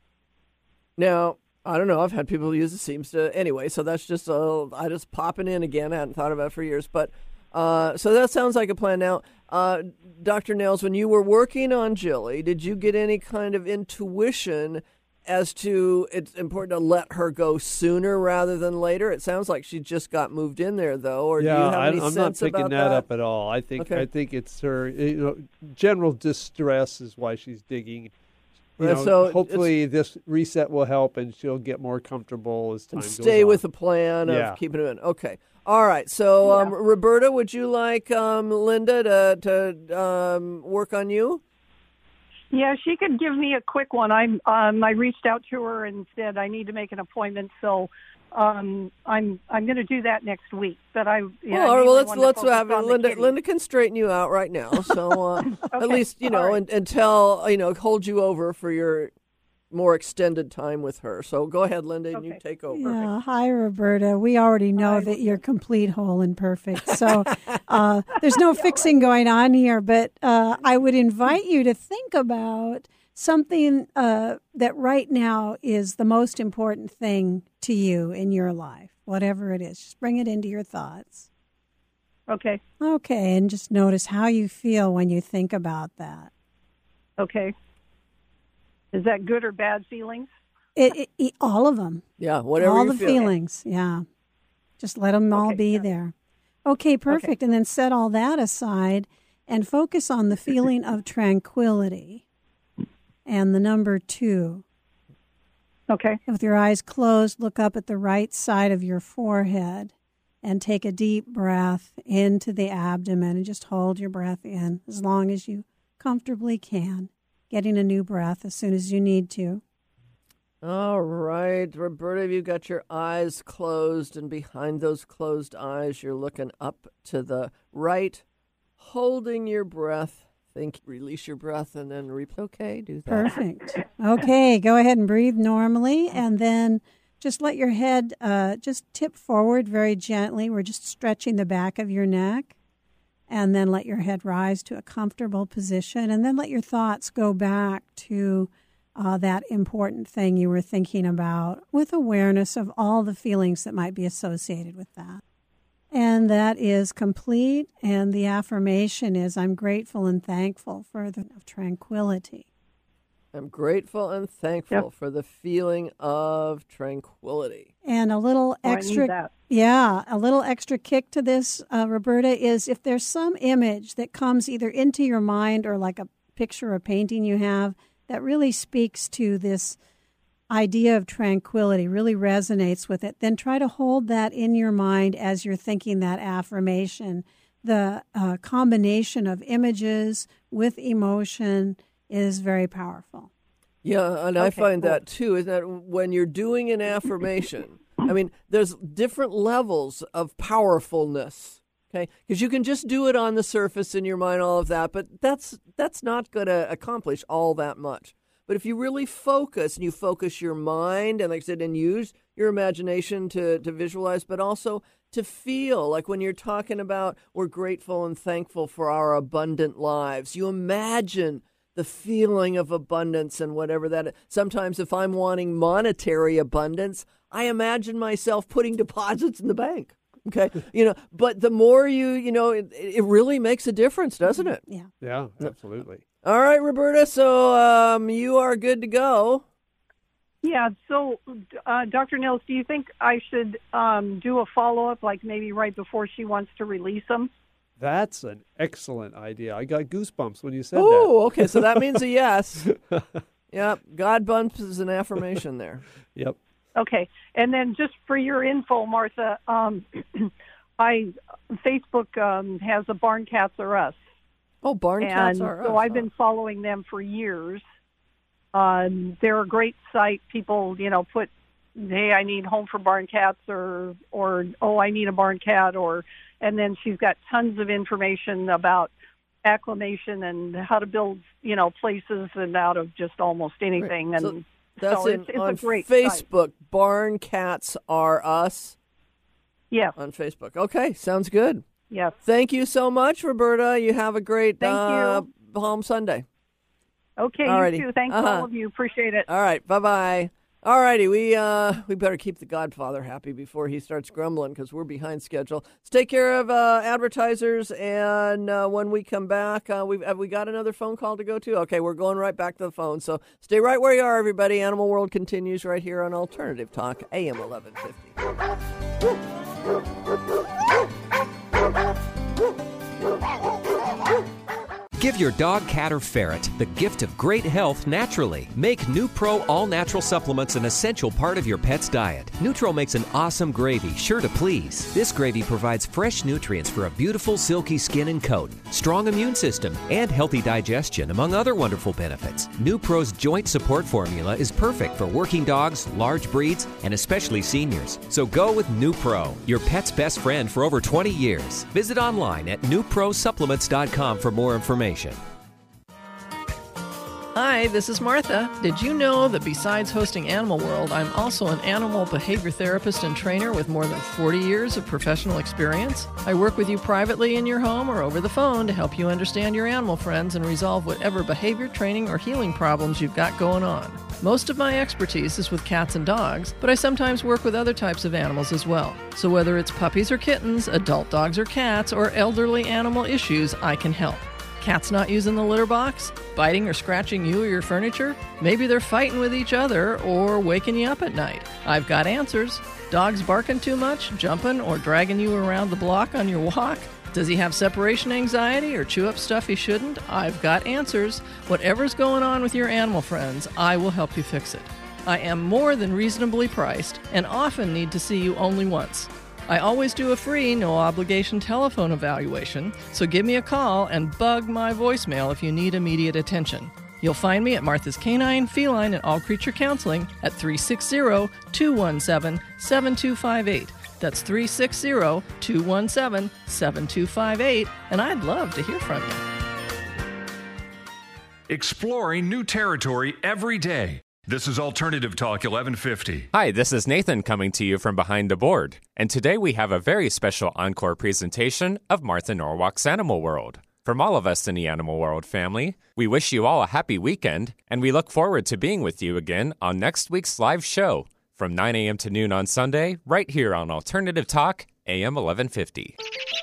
Now, I don't know. I've had people use it. Anyway, so that's just I just popping in again. I hadn't thought about it for years. But so that sounds like a plan. Now, Dr. Nails, when you were working on Jilly, did you get any kind of intuition as to it's important to let her go sooner rather than later? It sounds like she just got moved in there, though. Or do you have any I'm sense not picking about that up at all. I think it's her. General distress is why she's digging. So hopefully this reset will help, and she'll get more comfortable as time goes on. Stay with the plan of keeping it in. Okay. All right. So, Roberta, would you like Linda to work on you? Yeah, she could give me a quick one. I reached out to her and said I need to make an appointment, so I'm going to do that next week. But let's have it. Linda can straighten you out right now. So at least until hold you over for your more extended time with her. So go ahead, Linda, and you take over. Yeah. Hi, Roberta. We already know that you're complete, whole, and perfect. So there's no fixing going on here. But I would invite you to think about something that right now is the most important thing to you in your life, whatever it is. Just bring it into your thoughts. Okay. Okay, and just notice how you feel when you think about that. Okay. Is that good or bad feelings? All of them. Yeah, whatever all you the feel. Feelings, yeah. Just let them all be there. Okay, perfect. Okay. And then set all that aside and focus on the feeling of tranquility and the number 2. Okay. With your eyes closed, look up at the right side of your forehead and take a deep breath into the abdomen and just hold your breath in as long as you comfortably can, getting a new breath as soon as you need to. All right, Roberta, you've got your eyes closed, and behind those closed eyes, you're looking up to the right, holding your breath. Release your breath, and then repeat. Okay, do that. Perfect. Okay, go ahead and breathe normally, and then just let your head just tip forward very gently. We're just stretching the back of your neck, and then let your head rise to a comfortable position, and then let your thoughts go back to that important thing you were thinking about with awareness of all the feelings that might be associated with that. And that is complete. And the affirmation is, I'm grateful and thankful for the tranquility. I'm grateful and thankful for the feeling of tranquility. And a little extra, a little extra kick to this, Roberta, is if there's some image that comes either into your mind or like a picture or painting you have that really speaks to this idea of tranquility, really resonates with it, then try to hold that in your mind as you're thinking that affirmation. The combination of images with emotion is very powerful. Yeah, and I find that too, is that when you're doing an affirmation, I mean, there's different levels of powerfulness, okay? Because you can just do it on the surface in your mind, all of that, but that's not going to accomplish all that much. But if you really focus, and you focus your mind, and like I said, and use your imagination to visualize, but also to feel, like when you're talking about we're grateful and thankful for our abundant lives, you imagine the feeling of abundance and whatever that is. Sometimes if I'm wanting monetary abundance, I imagine myself putting deposits in the bank. Okay. But the more it really makes a difference, doesn't it? Yeah. Yeah, absolutely. All right, Roberta. So you are good to go. Yeah. So, Dr. Nils, do you think I should do a follow-up, like maybe right before she wants to release them? That's an excellent idea. I got goosebumps when you said that. Oh, okay. So that means a yes. Yep. God bumps is an affirmation there. Yep. Okay. And then just for your info, Martha, Facebook has a Barn Cats Are Us. Oh, Barn Cats Are Us. So I've been following them for years. They're a great site. People, put, hey, I need home for barn cats, or oh, I need a barn cat, and then she's got tons of information about acclimation and how to build, places and out of just almost anything. Right. And that's so it's on a great Facebook. site. Barn Cats Are Us. Yes. On Facebook. Okay, sounds good. Yes. Thank you so much, Roberta. You have a great Thank you. Palm Sunday. Okay, Alrighty. You too. Thanks all of you. Appreciate it. All right, bye-bye. All righty, we better keep the Godfather happy before he starts grumbling because we're behind schedule. Let's take care of advertisers, and when we come back, have we got another phone call to go to? Okay, we're going right back to the phone, so stay right where you are, everybody. Animal World continues right here on Alternative Talk, AM 1150. Give your dog, cat, or ferret the gift of great health naturally. Make NuPro all-natural supplements an essential part of your pet's diet. Nutro makes an awesome gravy, sure to please. This gravy provides fresh nutrients for a beautiful, silky skin and coat, strong immune system, and healthy digestion, among other wonderful benefits. NuPro's joint support formula is perfect for working dogs, large breeds, and especially seniors. So go with NuPro, your pet's best friend for over 20 years. Visit online at NuProSupplements.com for more information. Hi, this is Martha. Did you know that besides hosting Animal World, I'm also an animal behavior therapist and trainer with more than 40 years of professional experience? I work with you privately in your home or over the phone to help you understand your animal friends and resolve whatever behavior, training, or healing problems you've got going on. Most of my expertise is with cats and dogs, but I sometimes work with other types of animals as well. So whether it's puppies or kittens, adult dogs or cats, or elderly animal issues, I can help. Cats not using the litter box? Biting or scratching you or your furniture? Maybe they're fighting with each other or waking you up at night. I've got answers. Dogs barking too much, jumping, or dragging you around the block on your walk? Does he have separation anxiety or chew up stuff he shouldn't? I've got answers. Whatever's going on with your animal friends, I will help you fix it. I am more than reasonably priced and often need to see you only once. I always do a free, no-obligation telephone evaluation, so give me a call and bug my voicemail if you need immediate attention. You'll find me at Martha's Canine, Feline, and All Creature Counseling at 360-217-7258. That's 360-217-7258, and I'd love to hear from you. Exploring new territory every day. This is Alternative Talk 1150. Hi, this is Nathan coming to you from behind the board. And today we have a very special encore presentation of Martha Norwalk's Animal World. From all of us in the Animal World family, we wish you all a happy weekend, and we look forward to being with you again on next week's live show from 9 a.m. to noon on Sunday, right here on Alternative Talk, AM 1150.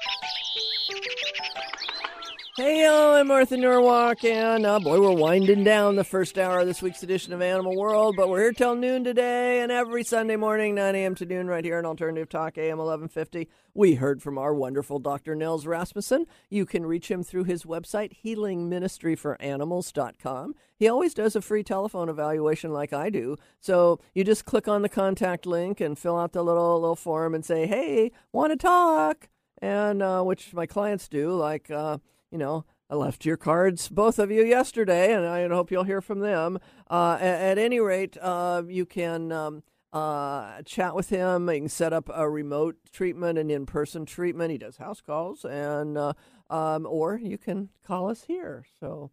Hey, y'all, I'm Martha Norwalk, and boy, we're winding down the first hour of this week's edition of Animal World, but we're here till noon today, and every Sunday morning, 9 a.m. to noon, right here on Alternative Talk, AM 1150. We heard from our wonderful Dr. Nels Rasmussen. You can reach him through his website, healingministryforanimals.com. He always does a free telephone evaluation like I do, so you just click on the contact link and fill out the little form and say, hey, want to talk, and which my clients do, like... I left your cards, both of you, yesterday, and I hope you'll hear from them. At any rate, you can chat with him. You can set up a remote treatment and in-person treatment. He does house calls, and or you can call us here. So,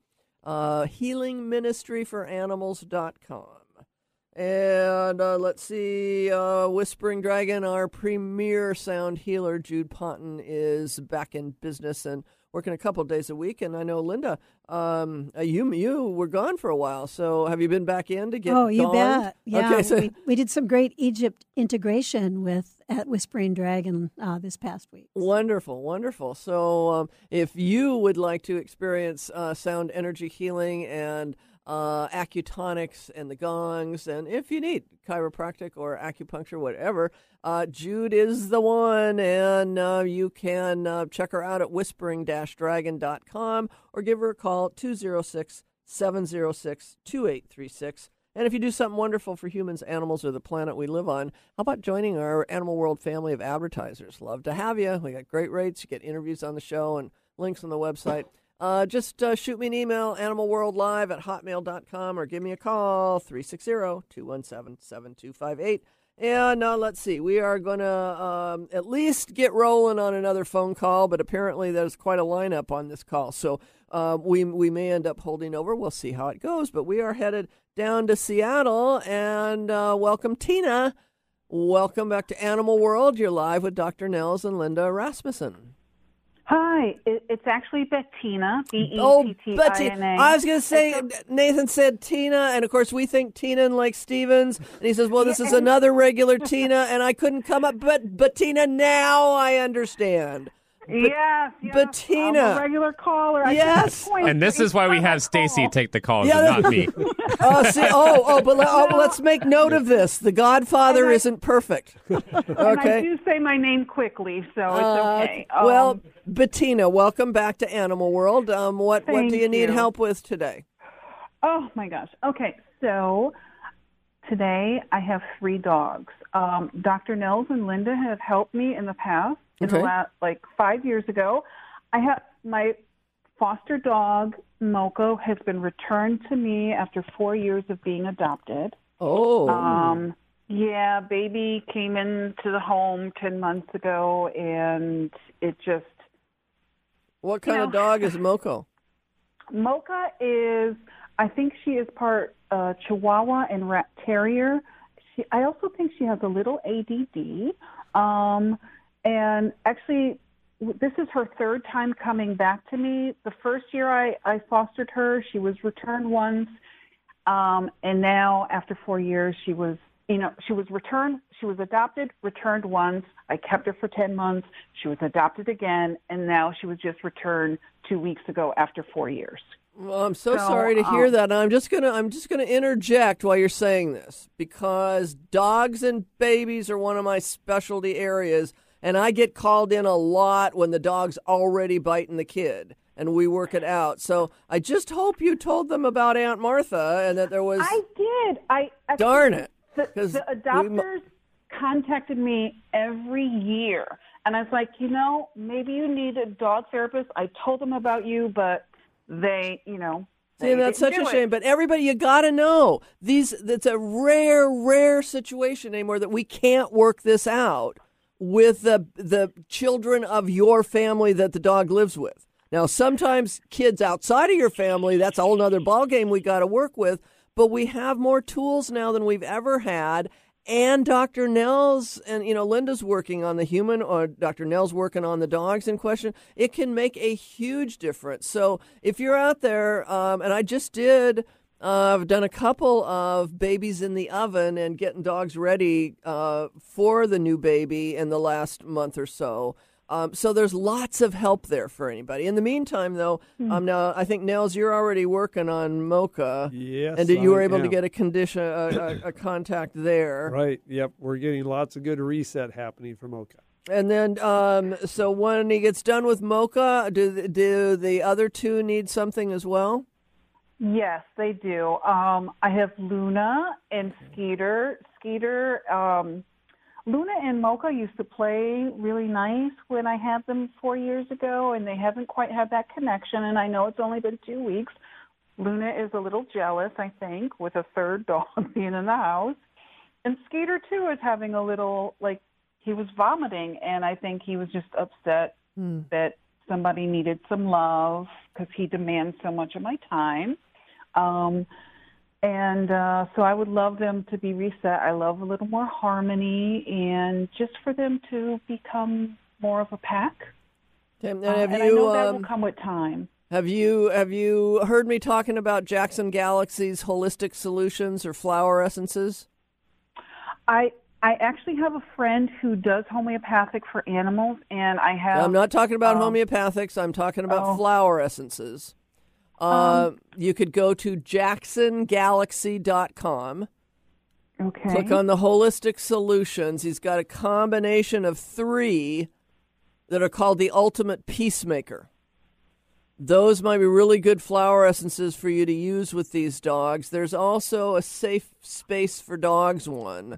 healingministryforanimals.com. And let's see, Whispering Dragon, our premier sound healer, Jude Ponton, is back in business and working a couple of days a week. And I know, Linda, you were gone for a while. So have you been back in to get Oh, you gone? bet. Yeah, okay, so we did some great Egypt integration at Whispering Dragon this past week. Wonderful, wonderful. So if you would like to experience sound energy healing and acutonics and the gongs, and if you need chiropractic or acupuncture, whatever, Jude is the one, and you can check her out at whispering-dragon.com or give her a call, 206-706-2836. And if you do something wonderful for humans, animals, or the planet we live on, how about joining our Animal World family of advertisers? Love to have you. We got great rates. You get interviews on the show and links on the website. Just shoot me an email, animalworldlive@hotmail.com, or give me a call, 360-217-7258. And let's see, we are going to at least get rolling on another phone call, but apparently there's quite a lineup on this call. So we may end up holding over. We'll see how it goes. But we are headed down to Seattle, and welcome, Tina. Welcome back to Animal World. You're live with Dr. Nels and Linda Rasmussen. Hi, it's actually Bettina, B-E-T-T-I-N-A. Oh, Bettina. I was going to say, Nathan said Tina, and of course we think Tina and like Stevens, and he says, well, this is another regular Tina, and I couldn't come up, but Bettina, now I understand. Yes, Bettina. I'm a regular caller. Yes. And this is why we have Stacy take the calls and not me. Let's make note of this. The Godfather isn't perfect. Okay. And I do say my name quickly, so it's okay. Well, Bettina, welcome back to Animal World. What do you need help with today? Oh, my gosh. Okay, so today I have 3 dogs. Dr. Nels and Linda have helped me in the past. In the last, 5 years ago, I have my foster dog, Moko, has been returned to me after 4 years of being adopted. Oh. Yeah, baby came into the home 10 months ago, and it just... What kind of dog is Moko? Mocha is, I think she is part Chihuahua and Rat Terrier. I also think she has a little ADD. And actually, this is her 3rd time coming back to me. The first year I fostered her, she was returned once. And now, after 4 years, she was returned. She was adopted, returned once. I kept her for 10 months. She was adopted again. And now she was just returned 2 weeks ago after 4 years. Well, I'm so sorry to hear that. I'm just gonna interject while you're saying this, because dogs and babies are one of my specialty areas. And I get called in a lot when the dog's already biting the kid, and we work it out. So I just hope you told them about Aunt Martha and that there was... I did. Darn it. The adopters contacted me every year. And I was like, maybe you need a dog therapist. I told them about you, but they, See, that's such a shame. But everybody, you got to know, it's a rare situation anymore that we can't work this out with the children of your family that the dog lives with. Now, sometimes kids outside of your family, that's a whole other ballgame we got to work with, but we have more tools now than we've ever had, and Dr. Nell's, and Linda's working on the human, or Dr. Nell's working on the dogs in question, it can make a huge difference. So if you're out there, and I just did, I've done a couple of babies in the oven and getting dogs ready for the new baby in the last month or so. So there's lots of help there for anybody. In the meantime, though, now I think, Nels, you're already working on Mocha. Yes, and you were able to get a contact there. Right. Yep. We're getting lots of good reset happening for Mocha. And then, so when he gets done with Mocha, do the other two need something as well? Yes, they do. I have Luna and Skeeter. Luna and Mocha used to play really nice when I had them 4 years ago, and they haven't quite had that connection, and I know it's only been 2 weeks. Luna is a little jealous, I think, with a third dog being in the house. And Skeeter, too, is having a little, he was vomiting, and I think he was just upset that somebody needed some love because he demands so much of my time. So I would love them to be reset. I love a little more harmony and just for them to become more of a pack. And I know that will come with time. Have you heard me talking about Jackson Galaxy's holistic solutions or flower essences? I actually have a friend who does homeopathic for animals, and I'm not talking about homeopathics. I'm talking about flower essences. You could go to jacksongalaxy.com. Okay. Click on the holistic solutions. He's got a combination of 3 that are called the Ultimate Peacemaker. Those might be really good flower essences for you to use with these dogs. There's also a Safe Space for Dogs one.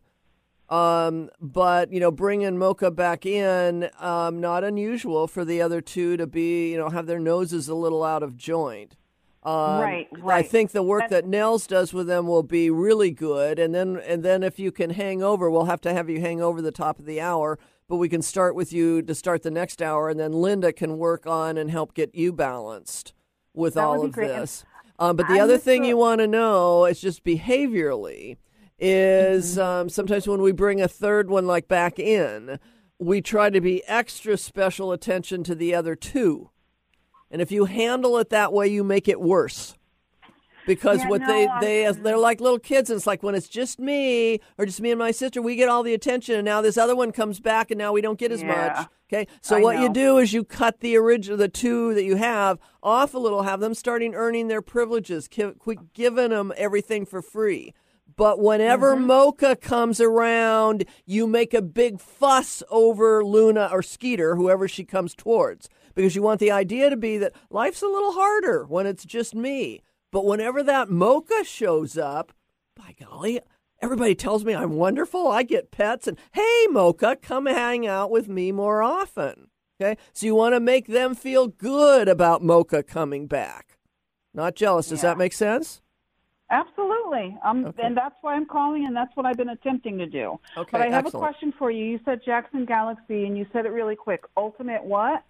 But, bringing Mocha back in, not unusual for the other two to be, have their noses a little out of joint. Right. I think the work that Nels does with them will be really good. And then if you can hang over, we'll have to have you hang over the top of the hour. But we can start with you to start the next hour, and then Linda can work on and help get you balanced with all of this. But the other thing you want to know is just behaviorally is sometimes when we bring a third one back in, we try to be extra special attention to the other two. And if you handle it that way, you make it worse. Because they're like little kids, and it's like when it's just me or just me and my sister, we get all the attention, and now this other one comes back, and now we don't get as much. Okay, so what you do is you cut the two that you have off a little, have them starting earning their privileges, giving them everything for free. But whenever Mocha comes around, you make a big fuss over Luna or Skeeter, whoever she comes towards. Because you want the idea to be that life's a little harder when it's just me. But whenever that Mocha shows up, by golly, everybody tells me I'm wonderful. I get pets. And, hey, Mocha, come hang out with me more often. Okay? So you want to make them feel good about Mocha coming back. Not jealous. Does that make sense? Absolutely. And that's why I'm calling, and that's what I've been attempting to do. Okay, but I have excellent. a question for you. You said Jackson Galaxy, and you said it really quick. Ultimate what?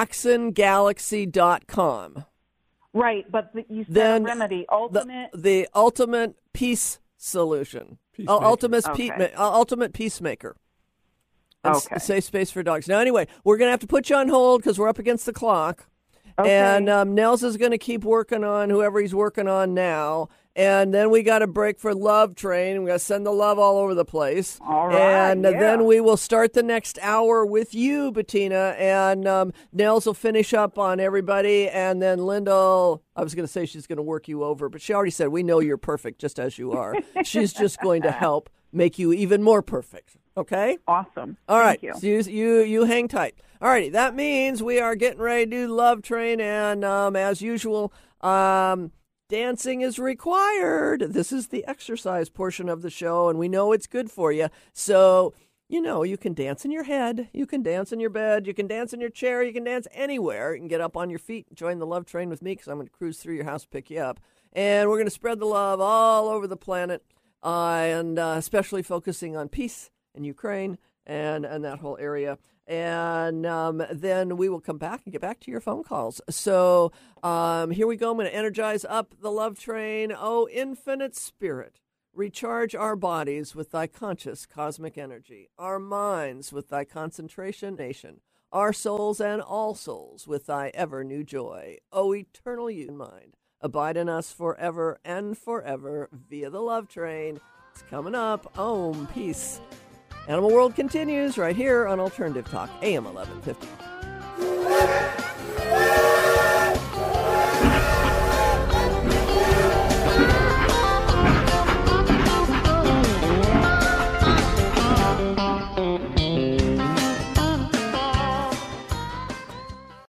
JacksonGalaxy.com. Right, but you said a remedy. Ultimate? The Ultimate Peace Solution. Ultimate Peacemaker. Okay. Safe Space for Dogs. Now, anyway, we're going to have to put you on hold because we're up against the clock. Okay. And Nels is going to keep working on whoever he's working on now. And then we got a break for Love Train. We got to send the love all over the place. All right. And then we will start the next hour with you, Bettina. And Nels will finish up on everybody. And then Linda, I was going to say she's going to work you over, but she already said, we know you're perfect just as you are. She's just going to help make you even more perfect. Okay? Awesome. All right. Thank you. So you hang tight. All righty. That means we are getting ready to do Love Train. And as usual, dancing is required. This is the exercise portion of the show, and we know it's good for you. So, you can dance in your head. You can dance in your bed. You can dance in your chair. You can dance anywhere. You can get up on your feet and join the Love Train with me because I'm going to cruise through your house, pick you up. And we're going to spread the love all over the planet, and especially focusing on peace in Ukraine and that whole area. And then we will come back and get back to your phone calls. So here we go. I'm going to energize up the Love Train. Oh, infinite spirit, Recharge our bodies with thy conscious cosmic energy, our minds with thy concentration nation, our souls and all souls with thy ever new joy. O eternal you mind, abide in us forever and forever via the love train. It's coming up. Om, peace. Animal World continues right here on Alternative Talk, AM 1150.